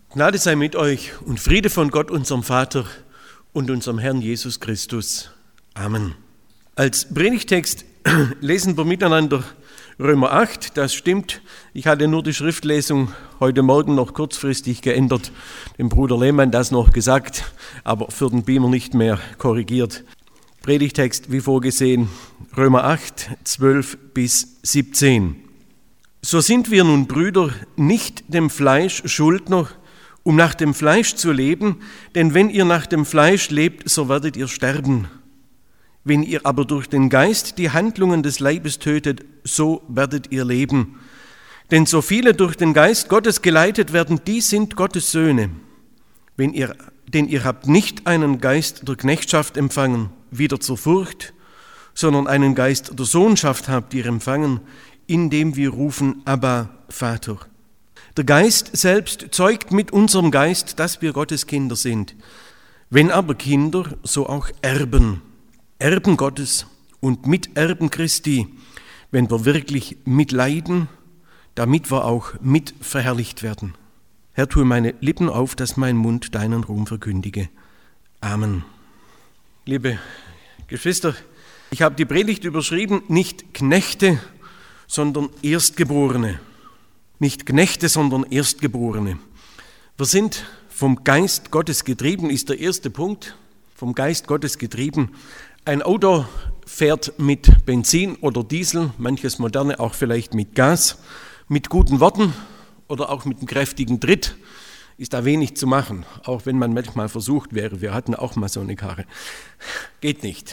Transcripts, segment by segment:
Gnade sei mit euch und Friede von Gott, unserem Vater und unserem Herrn Jesus Christus. Amen. Als Predigtext lesen wir miteinander Römer 8, das stimmt. Ich hatte nur die Schriftlesung heute Morgen noch kurzfristig geändert, dem Bruder Lehmann das noch gesagt, aber für den Beamer nicht mehr korrigiert. Predigtext wie vorgesehen, Römer 8, 12 bis 17. So sind wir nun, Brüder, nicht dem Fleisch Schuldner, um nach dem Fleisch zu leben, denn wenn ihr nach dem Fleisch lebt, so werdet ihr sterben. Wenn ihr aber durch den Geist die Handlungen des Leibes tötet, so werdet ihr leben. Denn so viele durch den Geist Gottes geleitet werden, die sind Gottes Söhne. Denn ihr habt nicht einen Geist der Knechtschaft empfangen, wieder zur Furcht, sondern einen Geist der Sohnschaft habt ihr empfangen, indem wir rufen, Abba, Vater. Der Geist selbst zeugt mit unserem Geist, dass wir Gottes Kinder sind. Wenn aber Kinder, so auch Erben. Erben Gottes und Miterben Christi, wenn wir wirklich mitleiden, damit wir auch mit verherrlicht werden. Herr, tue meine Lippen auf, dass mein Mund deinen Ruhm verkündige. Amen. Liebe Geschwister, ich habe die Predigt überschrieben, nicht Knechte, sondern Erstgeborene. Nicht Knechte, sondern Erstgeborene. Wir sind vom Geist Gottes getrieben, ist der erste Punkt. Vom Geist Gottes getrieben. Ein Auto fährt mit Benzin oder Diesel, manches moderne auch vielleicht mit Gas. Mit guten Worten oder auch mit einem kräftigen Tritt ist da wenig zu machen, auch wenn man manchmal versucht wäre. Wir hatten auch mal so eine Karre. Geht nicht.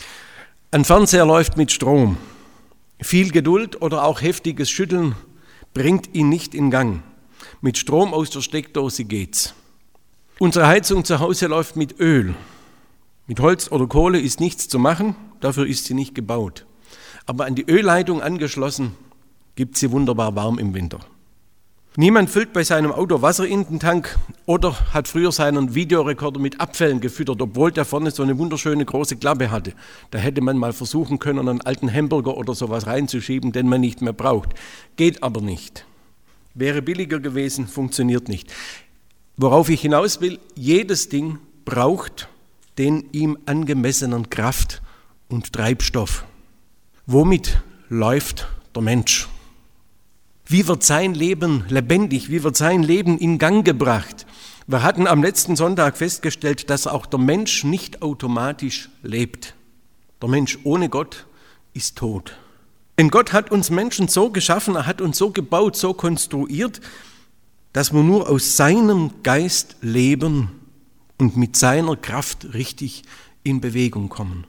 Ein Fernseher läuft mit Strom. Viel Geduld oder auch heftiges Schütteln bringt ihn nicht in Gang. Mit Strom aus der Steckdose geht's. Unsere Heizung zu Hause läuft mit Öl. Mit Holz oder Kohle ist nichts zu machen, dafür ist sie nicht gebaut. Aber an die Ölleitung angeschlossen, gibt sie wunderbar warm im Winter. Niemand füllt bei seinem Auto Wasser in den Tank oder hat früher seinen Videorekorder mit Abfällen gefüttert, obwohl der vorne so eine wunderschöne große Klappe hatte. Da hätte man mal versuchen können, einen alten Hamburger oder sowas reinzuschieben, den man nicht mehr braucht. Geht aber nicht. Wäre billiger gewesen, funktioniert nicht. Worauf ich hinaus will, jedes Ding braucht den ihm angemessenen Kraft und Treibstoff. Womit läuft der Mensch? Wie wird sein Leben lebendig? Wie wird sein Leben in Gang gebracht? Wir hatten am letzten Sonntag festgestellt, dass auch der Mensch nicht automatisch lebt. Der Mensch ohne Gott ist tot. Denn Gott hat uns Menschen so geschaffen, er hat uns so gebaut, so konstruiert, dass wir nur aus seinem Geist leben und mit seiner Kraft richtig in Bewegung kommen.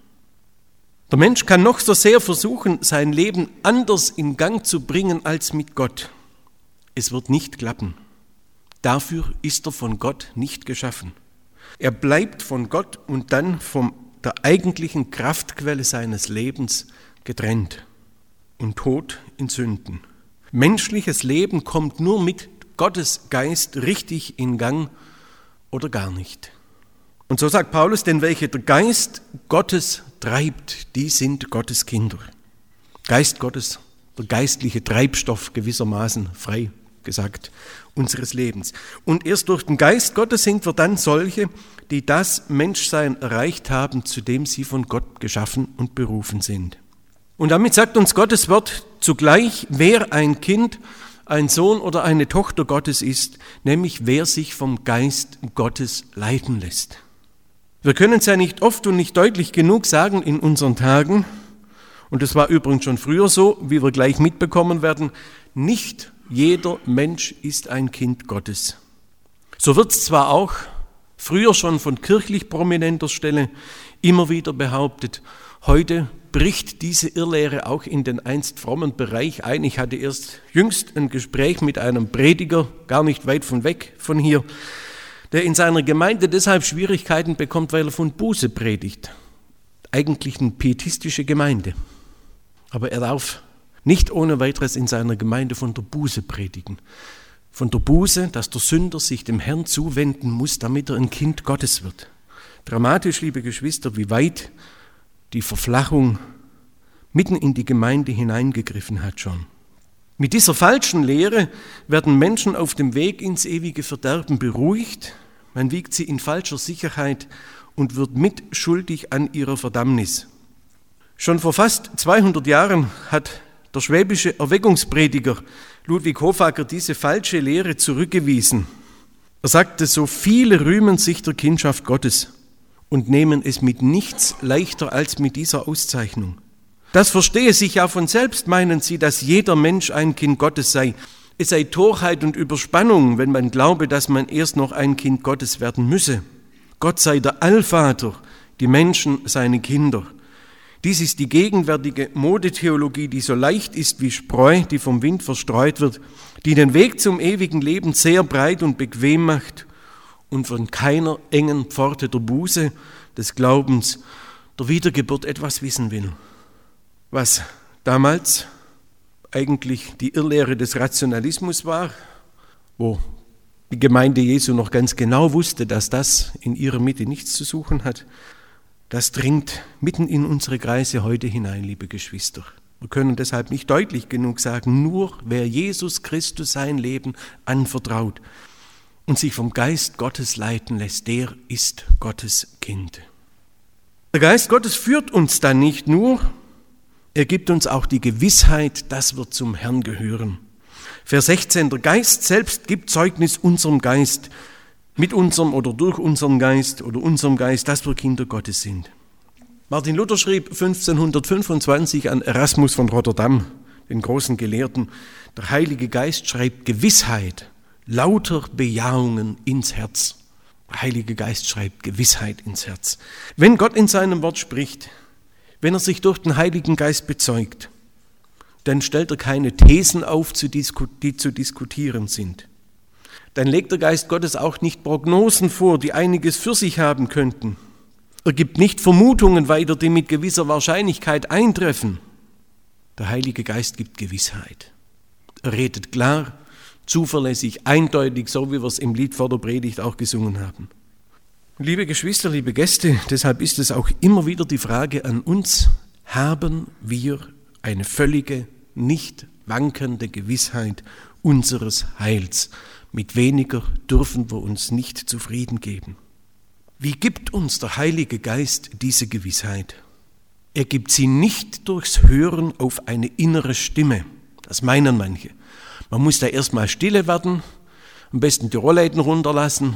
Der Mensch kann noch so sehr versuchen, sein Leben anders in Gang zu bringen als mit Gott. Es wird nicht klappen. Dafür ist er von Gott nicht geschaffen. Er bleibt von Gott und dann von der eigentlichen Kraftquelle seines Lebens getrennt und tot in Sünden. Menschliches Leben kommt nur mit Gottes Geist richtig in Gang oder gar nicht. Und so sagt Paulus, denn welche der Geist Gottes treibt, die sind Gottes Kinder. Geist Gottes, der geistliche Treibstoff gewissermaßen, frei gesagt, unseres Lebens. Und erst durch den Geist Gottes sind wir dann solche, die das Menschsein erreicht haben, zu dem sie von Gott geschaffen und berufen sind. Und damit sagt uns Gottes Wort zugleich, wer ein Kind, ein Sohn oder eine Tochter Gottes ist, nämlich wer sich vom Geist Gottes leiten lässt. Wir können es ja nicht oft und nicht deutlich genug sagen in unseren Tagen, und das war übrigens schon früher so, wie wir gleich mitbekommen werden, nicht jeder Mensch ist ein Kind Gottes. So wird es zwar auch früher schon von kirchlich prominenter Stelle immer wieder behauptet, heute bricht diese Irrlehre auch in den einst frommen Bereich ein. Ich hatte erst jüngst ein Gespräch mit einem Prediger, gar nicht weit von weg von hier, der in seiner Gemeinde deshalb Schwierigkeiten bekommt, weil er von Buße predigt. Eigentlich eine pietistische Gemeinde. Aber er darf nicht ohne weiteres in seiner Gemeinde von der Buße predigen. Von der Buße, dass der Sünder sich dem Herrn zuwenden muss, damit er ein Kind Gottes wird. Dramatisch, liebe Geschwister, wie weit die Verflachung mitten in die Gemeinde hineingegriffen hat schon. Mit dieser falschen Lehre werden Menschen auf dem Weg ins ewige Verderben beruhigt, man wiegt sie in falscher Sicherheit und wird mitschuldig an ihrer Verdammnis. Schon vor fast 200 Jahren hat der schwäbische Erweckungsprediger Ludwig Hofacker diese falsche Lehre zurückgewiesen. Er sagte, so viele rühmen sich der Kindschaft Gottes und nehmen es mit nichts leichter als mit dieser Auszeichnung. Das verstehe sich ja von selbst, meinen sie, dass jeder Mensch ein Kind Gottes sei. Es sei Torheit und Überspannung, wenn man glaube, dass man erst noch ein Kind Gottes werden müsse. Gott sei der Allvater, die Menschen seine Kinder. Dies ist die gegenwärtige Modetheologie, die so leicht ist wie Spreu, die vom Wind verstreut wird, die den Weg zum ewigen Leben sehr breit und bequem macht und von keiner engen Pforte der Buße, des Glaubens, der Wiedergeburt etwas wissen will. Was damals eigentlich die Irrlehre des Rationalismus war, wo die Gemeinde Jesu noch ganz genau wusste, dass das in ihrer Mitte nichts zu suchen hat, das dringt mitten in unsere Kreise heute hinein, liebe Geschwister. Wir können deshalb nicht deutlich genug sagen, nur wer Jesus Christus sein Leben anvertraut und sich vom Geist Gottes leiten lässt, der ist Gottes Kind. Der Geist Gottes führt uns dann nicht nur, er gibt uns auch die Gewissheit, dass wir zum Herrn gehören. Vers 16, der Geist selbst gibt Zeugnis unserem Geist, mit unserem oder durch unseren Geist oder unserem Geist, dass wir Kinder Gottes sind. Martin Luther schrieb 1525 an Erasmus von Rotterdam, den großen Gelehrten, der Heilige Geist schreibt Gewissheit, lauter Bejahungen ins Herz. Der Heilige Geist schreibt Gewissheit ins Herz. Wenn Gott in seinem Wort spricht, wenn er sich durch den Heiligen Geist bezeugt, dann stellt er keine Thesen auf, die zu diskutieren sind. Dann legt der Geist Gottes auch nicht Prognosen vor, die einiges für sich haben könnten. Er gibt nicht Vermutungen weiter, die mit gewisser Wahrscheinlichkeit eintreffen. Der Heilige Geist gibt Gewissheit. Er redet klar, zuverlässig, eindeutig, so wie wir es im Lied vor der Predigt auch gesungen haben. Liebe Geschwister, liebe Gäste, deshalb ist es auch immer wieder die Frage an uns, haben wir eine völlige, nicht wankende Gewissheit unseres Heils? Mit weniger dürfen wir uns nicht zufrieden geben. Wie gibt uns der Heilige Geist diese Gewissheit? Er gibt sie nicht durchs Hören auf eine innere Stimme. Das meinen manche. Man muss da erstmal stille werden, am besten die Rollläden runterlassen,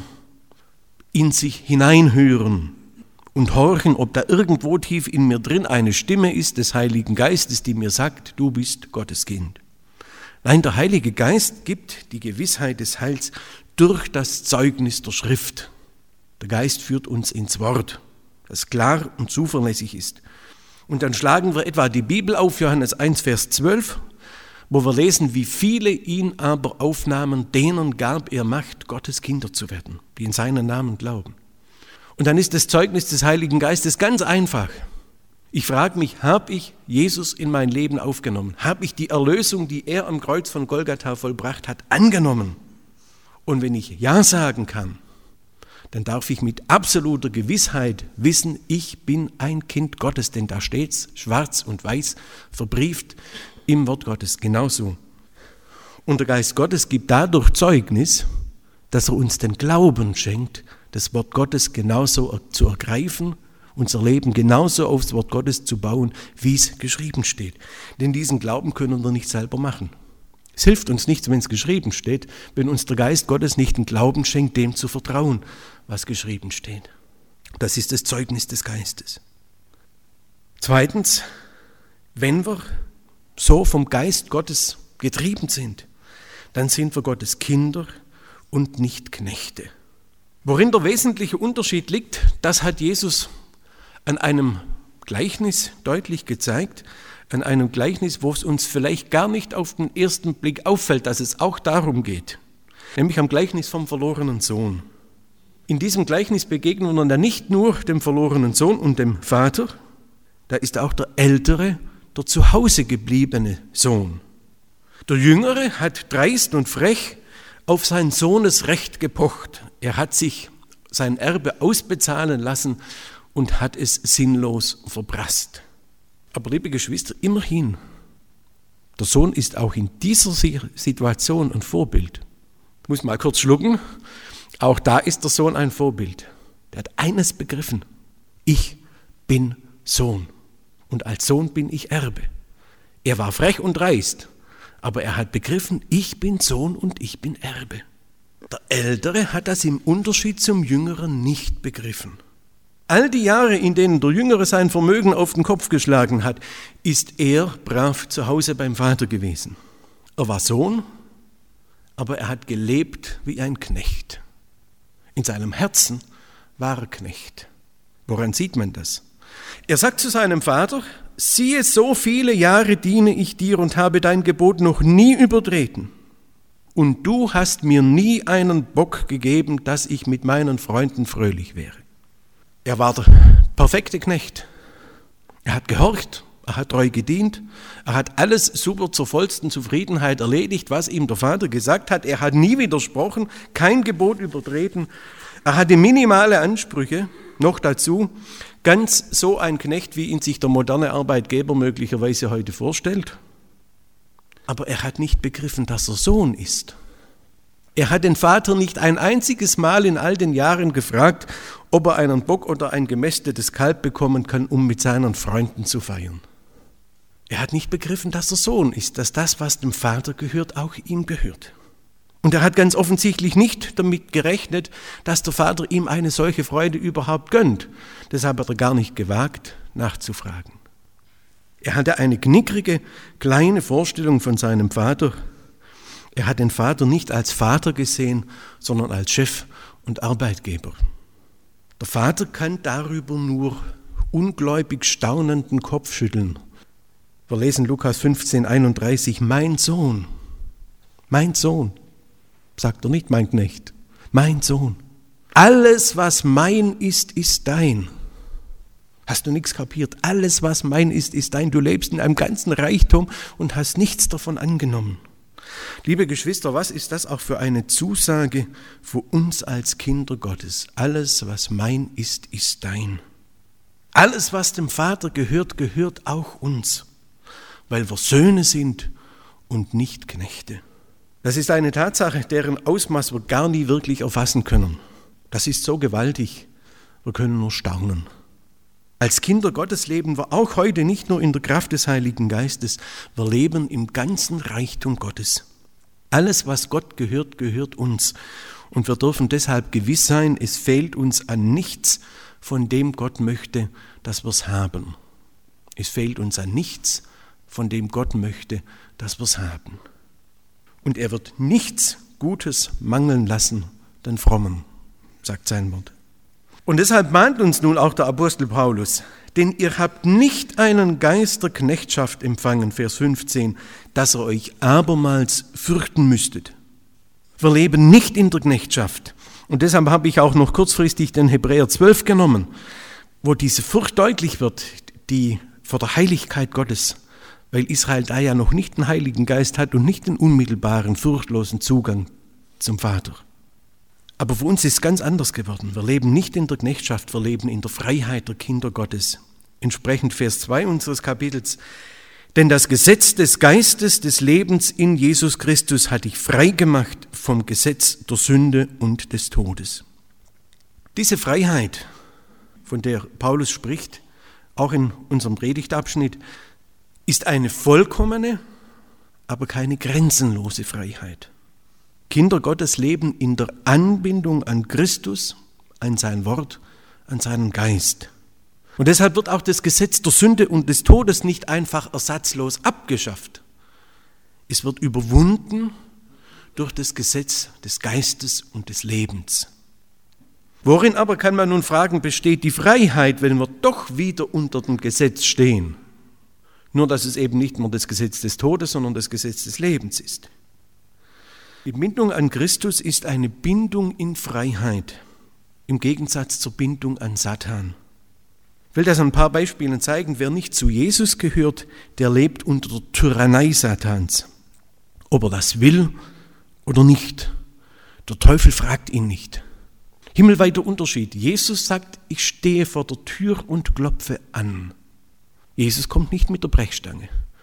in sich hineinhören und horchen, ob da irgendwo tief in mir drin eine Stimme ist des Heiligen Geistes, die mir sagt, du bist Gottes Kind. Nein, der Heilige Geist gibt die Gewissheit des Heils durch das Zeugnis der Schrift. Der Geist führt uns ins Wort, das klar und zuverlässig ist. Und dann schlagen wir etwa die Bibel auf, Johannes 1, Vers 12, wo wir lesen, wie viele ihn aber aufnahmen, denen gab er Macht, Gottes Kinder zu werden, die in seinen Namen glauben. Und dann ist das Zeugnis des Heiligen Geistes ganz einfach. Ich frage mich, habe ich Jesus in mein Leben aufgenommen? Habe ich die Erlösung, die er am Kreuz von Golgatha vollbracht hat, angenommen? Und wenn ich Ja sagen kann, dann darf ich mit absoluter Gewissheit wissen, ich bin ein Kind Gottes, denn da steht's schwarz und weiß verbrieft im Wort Gottes genauso. Und der Geist Gottes gibt dadurch Zeugnis, dass er uns den Glauben schenkt, das Wort Gottes genauso zu ergreifen, unser Leben genauso aufs Wort Gottes zu bauen, wie es geschrieben steht. Denn diesen Glauben können wir nicht selber machen. Es hilft uns nichts, wenn es geschrieben steht, wenn uns der Geist Gottes nicht den Glauben schenkt, dem zu vertrauen, was geschrieben steht. Das ist das Zeugnis des Geistes. Zweitens, wenn wir so vom Geist Gottes getrieben sind, dann sind wir Gottes Kinder und nicht Knechte. Worin der wesentliche Unterschied liegt, das hat Jesus an einem Gleichnis deutlich gezeigt, an einem Gleichnis, wo es uns vielleicht gar nicht auf den ersten Blick auffällt, dass es auch darum geht, nämlich am Gleichnis vom verlorenen Sohn. In diesem Gleichnis begegnen wir dann nicht nur dem verlorenen Sohn und dem Vater, da ist auch der ältere, der zu Hause gebliebene Sohn. Der Jüngere hat dreist und frech auf sein Sohnesrecht gepocht. Er hat sich sein Erbe ausbezahlen lassen und hat es sinnlos verprasst. Aber liebe Geschwister, immerhin, Der Sohn ist auch in dieser Situation ein Vorbild. Ich muss mal kurz schlucken. Auch da ist der Sohn ein Vorbild. Der hat eines begriffen. Ich bin Sohn. Und als Sohn bin ich Erbe. Er war frech und dreist, aber er hat begriffen, ich bin Sohn und ich bin Erbe. Der Ältere hat das im Unterschied zum Jüngeren nicht begriffen. All die Jahre, in denen der Jüngere sein Vermögen auf den Kopf geschlagen hat, ist er brav zu Hause beim Vater gewesen. Er war Sohn, aber er hat gelebt wie ein Knecht. In seinem Herzen war er Knecht. Woran sieht man das? Er sagt zu seinem Vater, siehe, so viele Jahre diene ich dir und habe dein Gebot noch nie übertreten. Und du hast mir nie einen Bock gegeben, dass ich mit meinen Freunden fröhlich wäre. Er war der perfekte Knecht. Er hat gehorcht, er hat treu gedient, er hat alles super zur vollsten Zufriedenheit erledigt, was ihm der Vater gesagt hat. Er hat nie widersprochen, kein Gebot übertreten. Er hatte minimale Ansprüche, noch dazu ganz so ein Knecht, wie ihn sich der moderne Arbeitgeber möglicherweise heute vorstellt. Aber er hat nicht begriffen, dass er Sohn ist. Er hat den Vater nicht ein einziges Mal in all den Jahren gefragt, ob er einen Bock oder ein gemästetes Kalb bekommen kann, um mit seinen Freunden zu feiern. Er hat nicht begriffen, dass er Sohn ist, dass das, was dem Vater gehört, auch ihm gehört. Und er hat ganz offensichtlich nicht damit gerechnet, dass der Vater ihm eine solche Freude überhaupt gönnt. Deshalb hat er gar nicht gewagt, nachzufragen. Er hatte eine knickrige, kleine Vorstellung von seinem Vater. Er hat den Vater nicht als Vater gesehen, sondern als Chef und Arbeitgeber. Der Vater kann darüber nur ungläubig staunenden Kopf schütteln. Wir lesen Lukas 15,31, mein Sohn, sagt er nicht, mein Knecht, mein Sohn. Alles, was mein ist, ist dein. Hast du nichts kapiert? Alles, was mein ist, ist dein. Du lebst in einem ganzen Reichtum und hast nichts davon angenommen. Liebe Geschwister, was ist das auch für eine Zusage für uns als Kinder Gottes? Alles, was mein ist, ist dein. Alles, was dem Vater gehört, gehört auch uns, weil wir Söhne sind und nicht Knechte. Das ist eine Tatsache, deren Ausmaß wir gar nie wirklich erfassen können. Das ist so gewaltig, wir können nur staunen. Als Kinder Gottes leben wir auch heute nicht nur in der Kraft des Heiligen Geistes, wir leben im ganzen Reichtum Gottes. Alles, was Gott gehört, gehört uns. Und wir dürfen deshalb gewiss sein, es fehlt uns an nichts, von dem Gott möchte, dass wir es haben. Es fehlt uns an nichts, von dem Gott möchte, dass wir es haben. Und er wird nichts Gutes mangeln lassen, den Frommen, sagt sein Wort. Und deshalb mahnt uns nun auch der Apostel Paulus, denn ihr habt nicht einen Geist der Knechtschaft empfangen, Vers 15, dass ihr euch abermals fürchten müsstet. Wir leben nicht in der Knechtschaft. Und deshalb habe ich auch noch kurzfristig den Hebräer 12 genommen, wo diese Furcht deutlich wird, die vor der Heiligkeit Gottes, weil Israel da ja noch nicht den Heiligen Geist hat und nicht den unmittelbaren, furchtlosen Zugang zum Vater. Aber für uns ist es ganz anders geworden. Wir leben nicht in der Knechtschaft, wir leben in der Freiheit der Kinder Gottes. Entsprechend Vers 2 unseres Kapitels. Denn das Gesetz des Geistes des Lebens in Jesus Christus hat dich frei gemacht vom Gesetz der Sünde und des Todes. Diese Freiheit, von der Paulus spricht, auch in unserem Predigtabschnitt, ist eine vollkommene, aber keine grenzenlose Freiheit. Kinder Gottes leben in der Anbindung an Christus, an sein Wort, an seinen Geist. Und deshalb wird auch das Gesetz der Sünde und des Todes nicht einfach ersatzlos abgeschafft. Es wird überwunden durch das Gesetz des Geistes und des Lebens. Worin aber, kann man nun fragen, besteht die Freiheit, wenn wir doch wieder unter dem Gesetz stehen? Nur, dass es eben nicht nur das Gesetz des Todes, sondern das Gesetz des Lebens ist. Die Bindung an Christus ist eine Bindung in Freiheit, im Gegensatz zur Bindung an Satan. Ich will das an ein paar Beispielen zeigen. Wer nicht zu Jesus gehört, der lebt unter der Tyrannei Satans. Ob er das will oder nicht. Der Teufel fragt ihn nicht. Himmelweiter Unterschied. Jesus sagt, ich stehe vor der Tür und klopfe an. Jesus kommt nicht mit der Brechstange.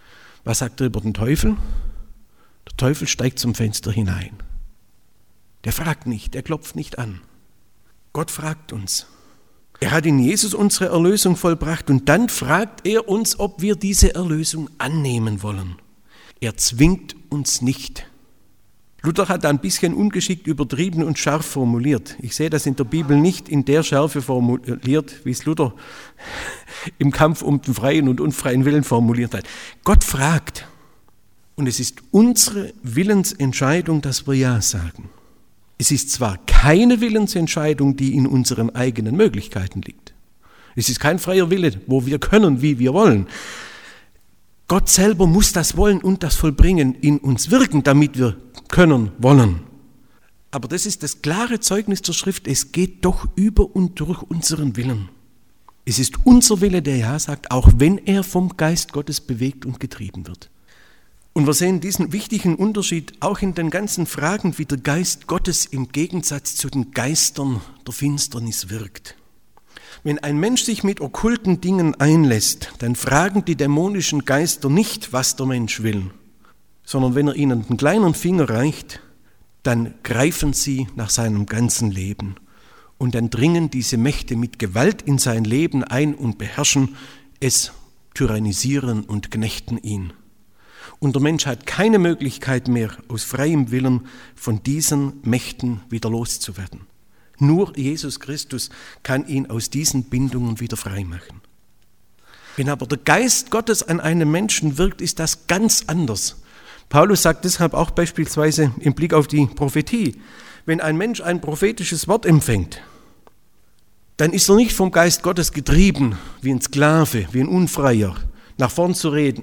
Was sagt er über den Teufel? Der Teufel steigt zum Fenster hinein. Der fragt nicht, der klopft nicht an. Gott fragt uns. Er hat in Jesus unsere Erlösung vollbracht und dann fragt er uns, ob wir diese Erlösung annehmen wollen. Er zwingt uns nicht. Luther hat da ein bisschen ungeschickt übertrieben und scharf formuliert. Ich sehe das in der Bibel nicht in der Schärfe formuliert, wie es Luther im Kampf um den freien und unfreien Willen formuliert hat. Gott fragt. Und es ist unsere Willensentscheidung, dass wir Ja sagen. Es ist zwar keine Willensentscheidung, die in unseren eigenen Möglichkeiten liegt. Es ist kein freier Wille, wo wir können, wie wir wollen. Gott selber muss das wollen und das vollbringen, in uns wirken, damit wir können, wollen. Aber das ist das klare Zeugnis der Schrift, es geht doch über und durch unseren Willen. Es ist unser Wille, der Ja sagt, auch wenn er vom Geist Gottes bewegt und getrieben wird. Und wir sehen diesen wichtigen Unterschied auch in den ganzen Fragen, wie der Geist Gottes im Gegensatz zu den Geistern der Finsternis wirkt. Wenn ein Mensch sich mit okkulten Dingen einlässt, dann fragen die dämonischen Geister nicht, was der Mensch will, sondern wenn er ihnen den kleinen Finger reicht, dann greifen sie nach seinem ganzen Leben. Und dann dringen diese Mächte mit Gewalt in sein Leben ein und beherrschen es, tyrannisieren und knechten ihn. Und der Mensch hat keine Möglichkeit mehr, aus freiem Willen von diesen Mächten wieder loszuwerden. Nur Jesus Christus kann ihn aus diesen Bindungen wieder frei machen. Wenn aber der Geist Gottes an einem Menschen wirkt, ist das ganz anders. Paulus sagt deshalb auch beispielsweise im Blick auf die Prophetie, wenn ein Mensch ein prophetisches Wort empfängt, dann ist er nicht vom Geist Gottes getrieben, wie ein Sklave, wie ein Unfreier, nach vorn zu rennen,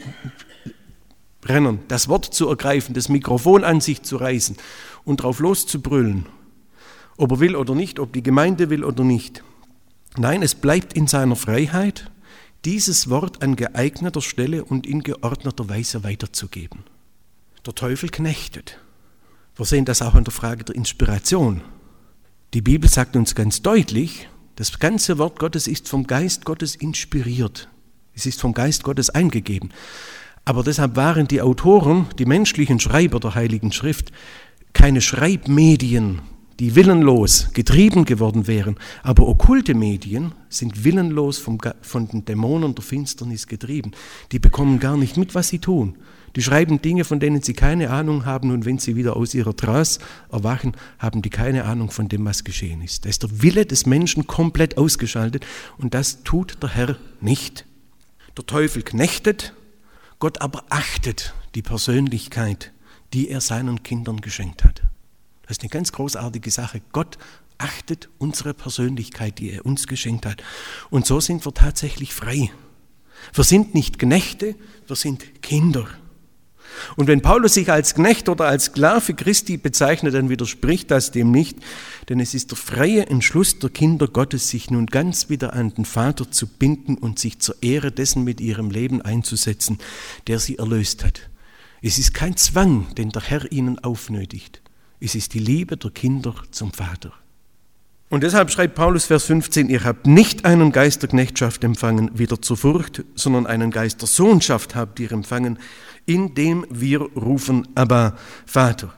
das Wort zu ergreifen, das Mikrofon an sich zu reißen und drauf loszubrüllen, ob er will oder nicht, ob die Gemeinde will oder nicht. Nein, es bleibt in seiner Freiheit, dieses Wort an geeigneter Stelle und in geordneter Weise weiterzugeben. Der Teufel knechtet. Wir sehen das auch an der Frage der Inspiration. Die Bibel sagt uns ganz deutlich, das ganze Wort Gottes ist vom Geist Gottes inspiriert. Es ist vom Geist Gottes eingegeben. Aber deshalb waren die Autoren, die menschlichen Schreiber der Heiligen Schrift, keine Schreibmedien, die willenlos getrieben geworden wären. Aber okkulte Medien sind willenlos von den Dämonen der Finsternis getrieben. Die bekommen gar nicht mit, was sie tun. Die schreiben Dinge, von denen sie keine Ahnung haben, und wenn sie wieder aus ihrer Trance erwachen, haben die keine Ahnung von dem, was geschehen ist. Da ist der Wille des Menschen komplett ausgeschaltet und das tut der Herr nicht. Der Teufel knechtet, Gott aber achtet die Persönlichkeit, die er seinen Kindern geschenkt hat. Das ist eine ganz großartige Sache. Gott achtet unsere Persönlichkeit, die er uns geschenkt hat. Und so sind wir tatsächlich frei. Wir sind nicht Knechte, wir sind Kinder. Und wenn Paulus sich als Knecht oder als Sklave Christi bezeichnet, dann widerspricht das dem nicht, denn es ist der freie Entschluss der Kinder Gottes, sich nun ganz wieder an den Vater zu binden und sich zur Ehre dessen mit ihrem Leben einzusetzen, der sie erlöst hat. Es ist kein Zwang, den der Herr ihnen aufnötigt. Es ist die Liebe der Kinder zum Vater. Und deshalb schreibt Paulus Vers 15, ihr habt nicht einen Geist der Knechtschaft empfangen, wieder zur Furcht, sondern einen Geist der Sohnschaft habt ihr empfangen, indem wir rufen, Abba, Vater.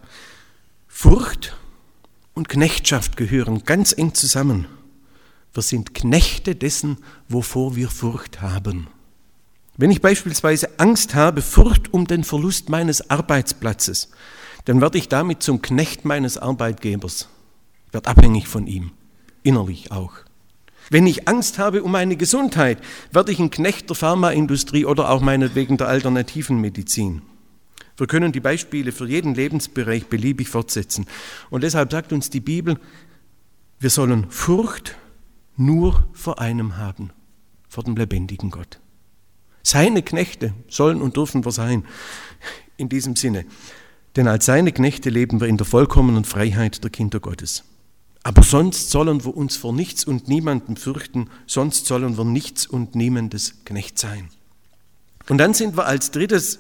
Furcht und Knechtschaft gehören ganz eng zusammen. Wir sind Knechte dessen, wovor wir Furcht haben. Wenn ich beispielsweise Angst habe, Furcht um den Verlust meines Arbeitsplatzes, dann werde ich damit zum Knecht meines Arbeitgebers, werde abhängig von ihm, innerlich auch. Wenn ich Angst habe um meine Gesundheit, werde ich ein Knecht der Pharmaindustrie oder auch meinetwegen der alternativen Medizin. Wir können die Beispiele für jeden Lebensbereich beliebig fortsetzen. Und deshalb sagt uns die Bibel, wir sollen Furcht nur vor einem haben, vor dem lebendigen Gott. Seine Knechte sollen und dürfen wir sein, in diesem Sinne. Denn als seine Knechte leben wir in der vollkommenen Freiheit der Kinder Gottes. Aber sonst sollen wir uns vor nichts und niemandem fürchten, sonst sollen wir nichts und niemandes Knecht sein. Und dann sind wir als drittes,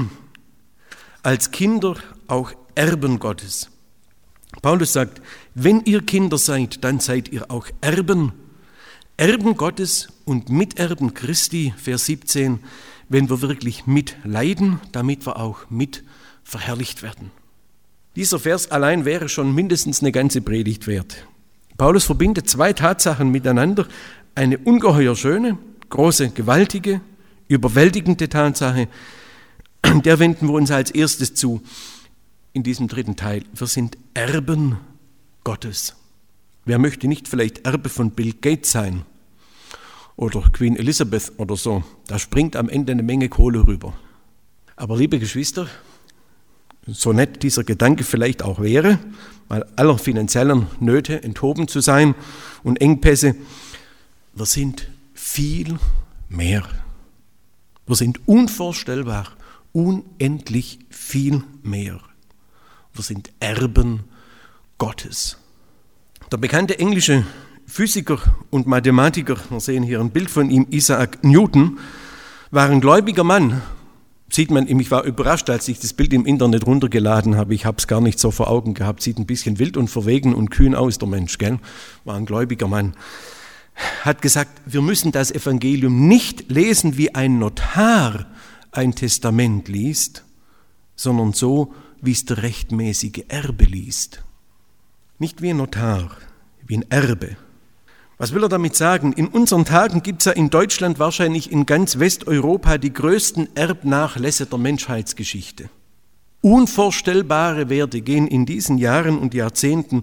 als Kinder auch Erben Gottes. Paulus sagt, wenn ihr Kinder seid, dann seid ihr auch Erben Gottes und Miterben Christi, Vers 17, wenn wir wirklich mitleiden, damit wir auch mit verherrlicht werden. Dieser Vers allein wäre schon mindestens eine ganze Predigt wert. Paulus verbindet zwei Tatsachen miteinander, eine ungeheuer schöne, große, gewaltige, überwältigende Tatsache, der wenden wir uns als erstes zu in diesem dritten Teil. Wir sind Erben Gottes. Wer möchte nicht vielleicht Erbe von Bill Gates sein oder Queen Elizabeth oder so? Da springt am Ende eine Menge Kohle rüber. Aber liebe Geschwister, so nett dieser Gedanke vielleicht auch wäre, mal aller finanziellen Nöte enthoben zu sein und Engpässe, wir sind viel mehr. Wir sind unvorstellbar, unendlich viel mehr. Wir sind Erben Gottes. Der bekannte englische Physiker und Mathematiker, wir sehen hier ein Bild von ihm, Isaac Newton, war ein gläubiger Mann. Sieht man, ich war überrascht, als ich das Bild im Internet runtergeladen habe. Ich habe es gar nicht so vor Augen gehabt. Sieht ein bisschen wild und verwegen und kühn aus, der Mensch, gell? War ein gläubiger Mann. Hat gesagt, wir müssen das Evangelium nicht lesen, wie ein Notar ein Testament liest, sondern so, wie es der rechtmäßige Erbe liest. Nicht wie ein Notar, wie ein Erbe. Was will er damit sagen? In unseren Tagen gibt es ja in Deutschland, wahrscheinlich in ganz Westeuropa, die größten Erbnachlässe der Menschheitsgeschichte. Unvorstellbare Werte gehen in diesen Jahren und Jahrzehnten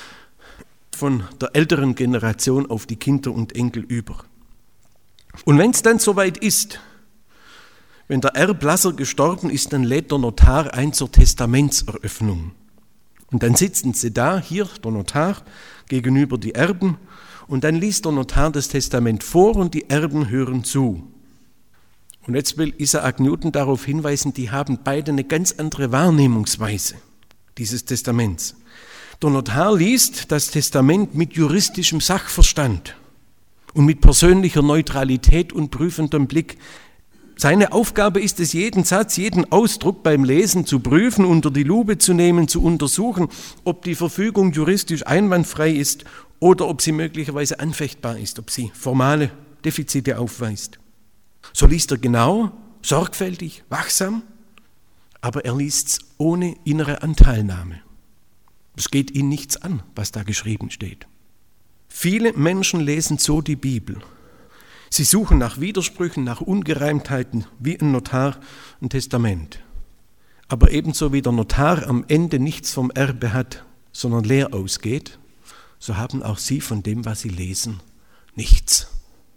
von der älteren Generation auf die Kinder und Enkel über. Und wenn es dann soweit ist, wenn der Erblasser gestorben ist, dann lädt der Notar ein zur Testamentseröffnung. Und dann sitzen sie da, hier der Notar, gegenüber die Erben, und dann liest der Notar das Testament vor und die Erben hören zu. Und jetzt will Isaac Newton darauf hinweisen, die haben beide eine ganz andere Wahrnehmungsweise dieses Testaments. Der Notar liest das Testament mit juristischem Sachverstand und mit persönlicher Neutralität und prüfendem Blick. Seine Aufgabe ist es, jeden Satz, jeden Ausdruck beim Lesen zu prüfen, unter die Lupe zu nehmen, zu untersuchen, ob die Verfügung juristisch einwandfrei ist oder ob sie möglicherweise anfechtbar ist, ob sie formale Defizite aufweist. So liest er genau, sorgfältig, wachsam, aber er liest es ohne innere Anteilnahme. Es geht ihn nichts an, was da geschrieben steht. Viele Menschen lesen so die Bibel. Sie suchen nach Widersprüchen, nach Ungereimtheiten, wie ein Notar ein Testament. Aber ebenso wie der Notar am Ende nichts vom Erbe hat, sondern leer ausgeht, so haben auch sie von dem, was sie lesen, nichts.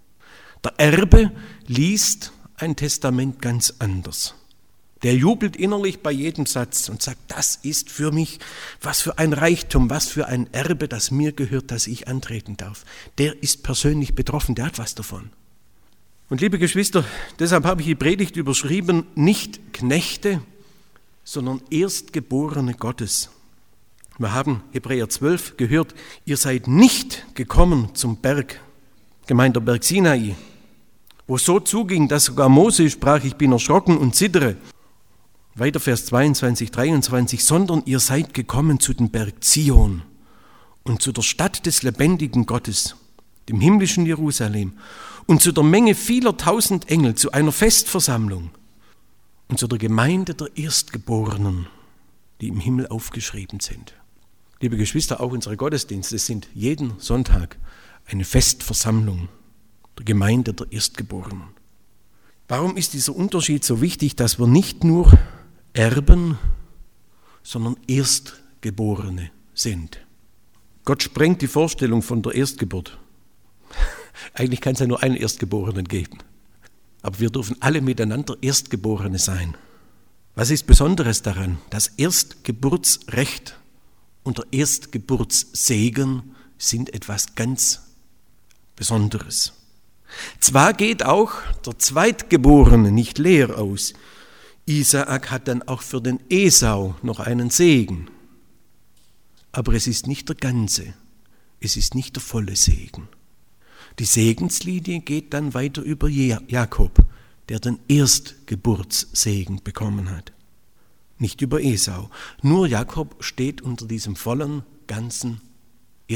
Der Erbe liest ein Testament ganz anders. Der jubelt innerlich bei jedem Satz und sagt, das ist für mich, was für ein Reichtum, was für ein Erbe, das mir gehört, das ich antreten darf. Der ist persönlich betroffen, der hat was davon. Und liebe Geschwister, deshalb habe ich die Predigt überschrieben, nicht Knechte, sondern Erstgeborene Gottes. Wir haben Hebräer 12 gehört, ihr seid nicht gekommen zum Berg, gemeint der Berg Sinai, wo es so zuging, dass sogar Mose sprach, ich bin erschrocken und zittere. Weiter Vers 22, 23, sondern ihr seid gekommen zu dem Berg Zion und zu der Stadt des lebendigen Gottes, dem himmlischen Jerusalem, und zu der Menge vieler tausend Engel, zu einer Festversammlung und zu der Gemeinde der Erstgeborenen, die im Himmel aufgeschrieben sind. Liebe Geschwister, auch unsere Gottesdienste sind jeden Sonntag eine Festversammlung der Gemeinde der Erstgeborenen. Warum ist dieser Unterschied so wichtig, dass wir nicht nur Erben, sondern Erstgeborene sind? Gott sprengt die Vorstellung von der Erstgeburt. Eigentlich kann es ja nur einen Erstgeborenen geben. Aber wir dürfen alle miteinander Erstgeborene sein. Was ist Besonderes daran? Das Erstgeburtsrecht und der Erstgeburtssegen sind etwas ganz Besonderes. Zwar geht auch der Zweitgeborene nicht leer aus. Isaak hat dann auch für den Esau noch einen Segen. Aber es ist nicht der ganze, es ist nicht der volle Segen. Die Segenslinie geht dann weiter über Jakob, der den Erstgeburtssegen bekommen hat. Nicht über Esau. Nur Jakob steht unter diesem vollen, ganzen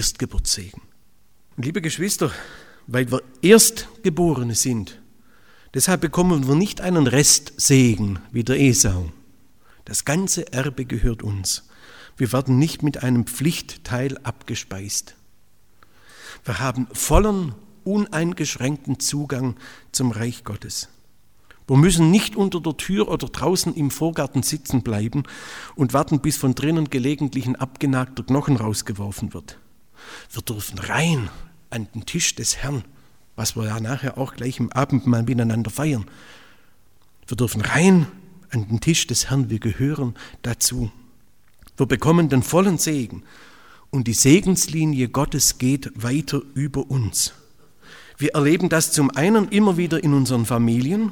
Erstgeburtssegen. Und liebe Geschwister, weil wir Erstgeborene sind, Deshalb bekommen wir nicht einen Restsegen wie der Esau. Das ganze Erbe gehört uns. Wir werden nicht mit einem Pflichtteil abgespeist. Wir haben vollen, uneingeschränkten Zugang zum Reich Gottes. Wir müssen nicht unter der Tür oder draußen im Vorgarten sitzen bleiben und warten, bis von drinnen gelegentlich ein abgenagter Knochen rausgeworfen wird. Wir dürfen rein an den Tisch des Herrn, was wir ja nachher auch gleich im Abendmahl miteinander feiern. Wir dürfen rein an den Tisch des Herrn, wir gehören dazu. Wir bekommen den vollen Segen und die Segenslinie Gottes geht weiter über uns. Wir erleben das zum einen immer wieder in unseren Familien.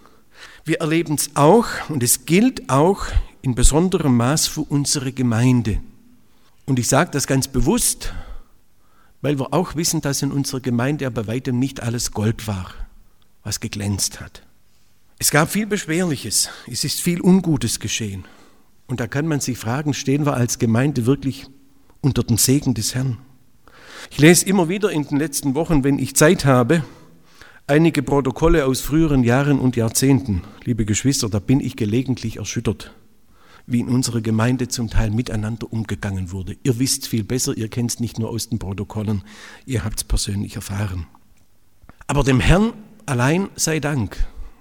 Wir erleben es auch, und es gilt auch in besonderem Maß für unsere Gemeinde. Und ich sage das ganz bewusst, weil wir auch wissen, dass in unserer Gemeinde ja bei weitem nicht alles Gold war, was geglänzt hat. Es gab viel Beschwerliches, es ist viel Ungutes geschehen. Und da kann man sich fragen, stehen wir als Gemeinde wirklich unter dem Segen des Herrn? Ich lese immer wieder in den letzten Wochen, wenn ich Zeit habe, einige Protokolle aus früheren Jahren und Jahrzehnten. Liebe Geschwister, da bin ich gelegentlich erschüttert, wie in unserer Gemeinde zum Teil miteinander umgegangen wurde. Ihr wisst viel besser, ihr kennt es nicht nur aus den Protokollen, ihr habt es persönlich erfahren. Aber dem Herrn allein sei Dank,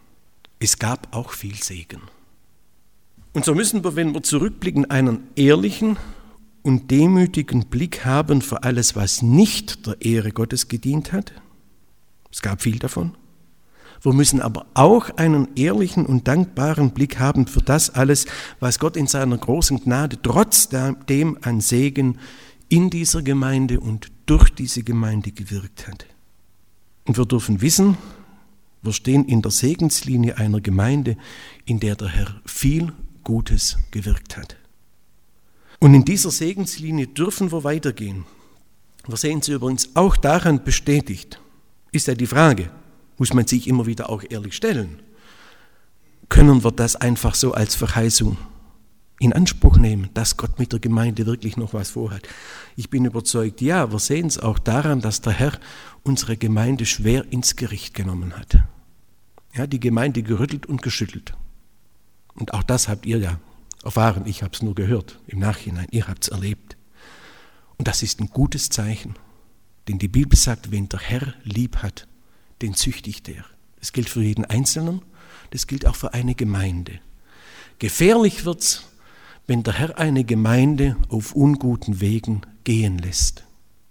es gab auch viel Segen. Und so müssen wir, wenn wir zurückblicken, einen ehrlichen und demütigen Blick haben für alles, was nicht der Ehre Gottes gedient hat. Es gab viel davon. Wir müssen aber auch einen ehrlichen und dankbaren Blick haben für das alles, was Gott in seiner großen Gnade trotzdem an Segen in dieser Gemeinde und durch diese Gemeinde gewirkt hat. Und wir dürfen wissen, wir stehen in der Segenslinie einer Gemeinde, in der der Herr viel Gutes gewirkt hat. Und in dieser Segenslinie dürfen wir weitergehen. Wir sehen sie übrigens auch daran bestätigt. Ist ja die Frage, muss man sich immer wieder auch ehrlich stellen. Können wir das einfach so als Verheißung in Anspruch nehmen, dass Gott mit der Gemeinde wirklich noch was vorhat? Ich bin überzeugt, ja, wir sehen es auch daran, dass der Herr unsere Gemeinde schwer ins Gericht genommen hat. Ja, die Gemeinde gerüttelt und geschüttelt. Und auch das habt ihr ja erfahren, ich habe es nur gehört im Nachhinein, ihr habt es erlebt. Und das ist ein gutes Zeichen, denn die Bibel sagt, wen der Herr lieb hat, den züchtigt er. Das gilt für jeden Einzelnen, das gilt auch für eine Gemeinde. Gefährlich wird's, wenn der Herr eine Gemeinde auf unguten Wegen gehen lässt,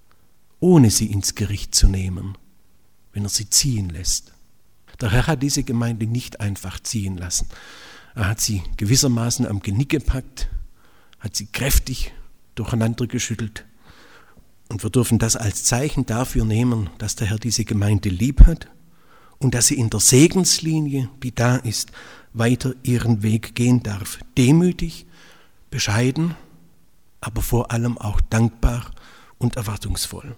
ohne sie ins Gericht zu nehmen, wenn er sie ziehen lässt. Der Herr hat diese Gemeinde nicht einfach ziehen lassen. Er hat sie gewissermaßen am Genick gepackt, hat sie kräftig durcheinander geschüttelt. Und wir dürfen das als Zeichen dafür nehmen, dass der Herr diese Gemeinde lieb hat und dass sie in der Segenslinie, die da ist, weiter ihren Weg gehen darf. Demütig, bescheiden, aber vor allem auch dankbar und erwartungsvoll.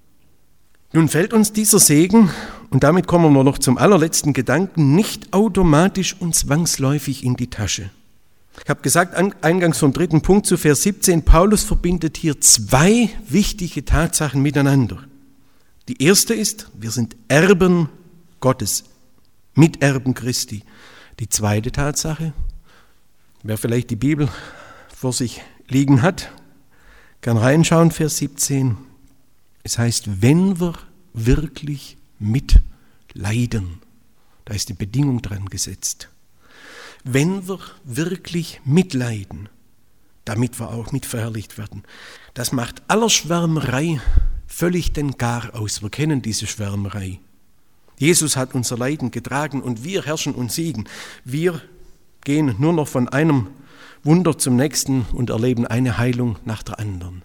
Nun fällt uns dieser Segen, und damit kommen wir noch zum allerletzten Gedanken, nicht automatisch und zwangsläufig in die Tasche. Ich habe gesagt, eingangs vom 3. Punkt zu Vers 17, Paulus verbindet hier zwei wichtige Tatsachen miteinander. Die erste ist, wir sind Erben Gottes, Miterben Christi. Die zweite Tatsache, wer vielleicht die Bibel vor sich liegen hat, kann reinschauen, Vers 17. Es heißt, wenn wir wirklich mitleiden, da ist die Bedingung dran gesetzt. Wenn wir wirklich mitleiden, damit wir auch mitverherrlicht werden. Das macht aller Schwärmerei völlig den Gar aus. Wir kennen diese Schwärmerei. Jesus hat unser Leiden getragen und wir herrschen und siegen. Wir gehen nur noch von einem Wunder zum nächsten und erleben eine Heilung nach der anderen.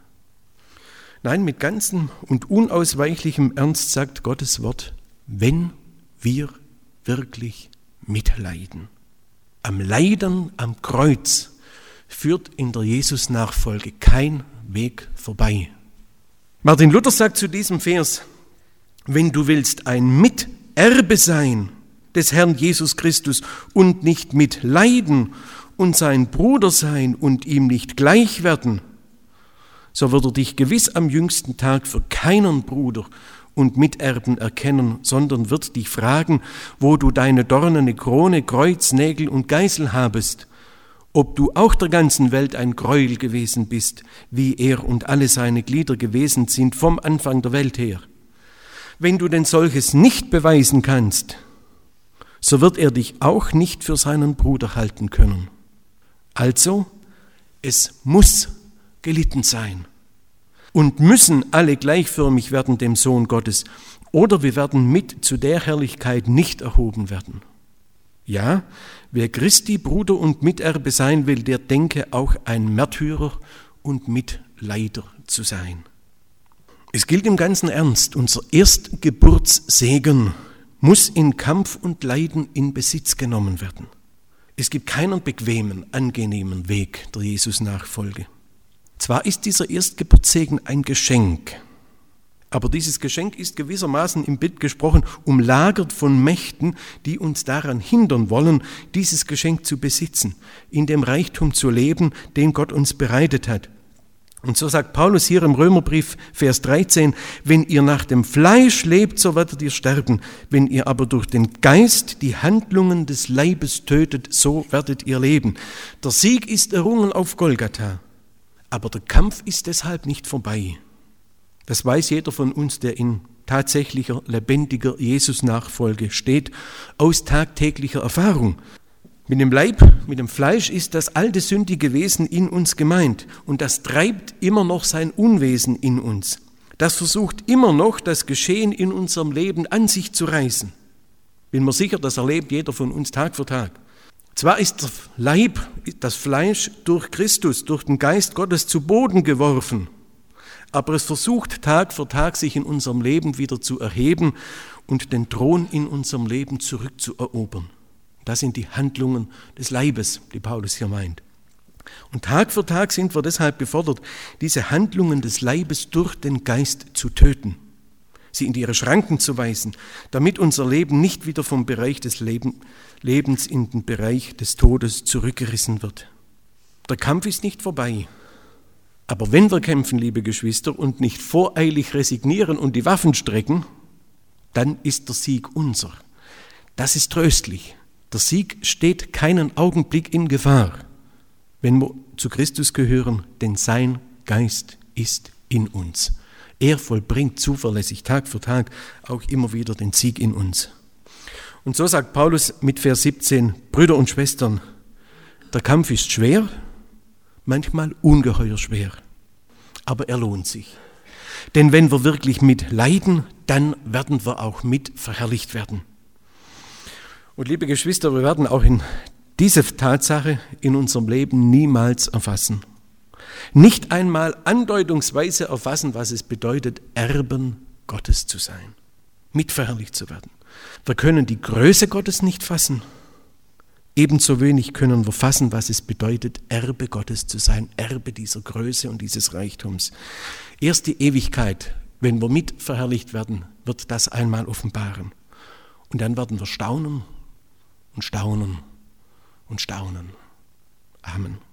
Nein, mit ganzem und unausweichlichem Ernst sagt Gottes Wort, wenn wir wirklich mitleiden. Am Leiden am Kreuz führt in der Jesus-Nachfolge kein Weg vorbei. Martin Luther sagt zu diesem Vers, wenn du willst ein Miterbe sein des Herrn Jesus Christus und nicht mitleiden und sein Bruder sein und ihm nicht gleich werden, so wird er dich gewiss am jüngsten Tag für keinen Bruder und Miterben erkennen, sondern wird dich fragen, wo du deine dornene Krone, Kreuz, Nägel und Geißel habest, ob du auch der ganzen Welt ein Gräuel gewesen bist, wie er und alle seine Glieder gewesen sind vom Anfang der Welt her. Wenn du denn solches nicht beweisen kannst, so wird er dich auch nicht für seinen Bruder halten können. Also, es muss gelitten sein. Und müssen alle gleichförmig werden dem Sohn Gottes, oder wir werden mit zu der Herrlichkeit nicht erhoben werden. Ja, wer Christi Bruder und Miterbe sein will, der denke auch ein Märtyrer und Mitleider zu sein. Es gilt im ganzen Ernst, unser Erstgeburtssegen muss in Kampf und Leiden in Besitz genommen werden. Es gibt keinen bequemen, angenehmen Weg der Jesus-Nachfolge. Zwar ist dieser Erstgeburtssegen ein Geschenk, aber dieses Geschenk ist gewissermaßen im Bild gesprochen umlagert von Mächten, die uns daran hindern wollen, dieses Geschenk zu besitzen, in dem Reichtum zu leben, den Gott uns bereitet hat. Und so sagt Paulus hier im Römerbrief, Vers 13, wenn ihr nach dem Fleisch lebt, so werdet ihr sterben. Wenn ihr aber durch den Geist die Handlungen des Leibes tötet, so werdet ihr leben. Der Sieg ist errungen auf Golgatha, aber der Kampf ist deshalb nicht vorbei. Das weiß jeder von uns, der in tatsächlicher, lebendiger Jesus-Nachfolge steht, aus tagtäglicher Erfahrung. Mit dem Leib, mit dem Fleisch ist das alte sündige Wesen in uns gemeint und das treibt immer noch sein Unwesen in uns. Das versucht immer noch, das Geschehen in unserem Leben an sich zu reißen. Bin mir sicher, das erlebt jeder von uns Tag für Tag. Zwar ist der Leib, das Fleisch durch Christus, durch den Geist Gottes zu Boden geworfen, aber es versucht Tag für Tag, sich in unserem Leben wieder zu erheben und den Thron in unserem Leben zurückzuerobern. Das sind die Handlungen des Leibes, die Paulus hier meint. Und Tag für Tag sind wir deshalb gefordert, diese Handlungen des Leibes durch den Geist zu töten, sie in ihre Schranken zu weisen, damit unser Leben nicht wieder vom Bereich des Lebens in den Bereich des Todes zurückgerissen wird. Der Kampf ist nicht vorbei. Aber wenn wir kämpfen, liebe Geschwister, und nicht voreilig resignieren und die Waffen strecken, dann ist der Sieg unser. Das ist tröstlich. Der Sieg steht keinen Augenblick in Gefahr, wenn wir zu Christus gehören, denn sein Geist ist in uns. Er vollbringt zuverlässig Tag für Tag auch immer wieder den Sieg in uns. Und so sagt Paulus mit Vers 17, Brüder und Schwestern, der Kampf ist schwer, manchmal ungeheuer schwer, aber er lohnt sich. Denn wenn wir wirklich mit leiden, dann werden wir auch mit verherrlicht werden. Und liebe Geschwister, wir werden auch in diese Tatsache in unserem Leben niemals erfassen. Nicht einmal andeutungsweise erfassen, was es bedeutet, Erben Gottes zu sein, mitverherrlicht zu werden. Wir können die Größe Gottes nicht fassen. Ebenso wenig können wir fassen, was es bedeutet, Erbe Gottes zu sein, Erbe dieser Größe und dieses Reichtums. Erst die Ewigkeit, wenn wir mitverherrlicht werden, wird das einmal offenbaren. Und dann werden wir staunen und staunen und staunen. Amen.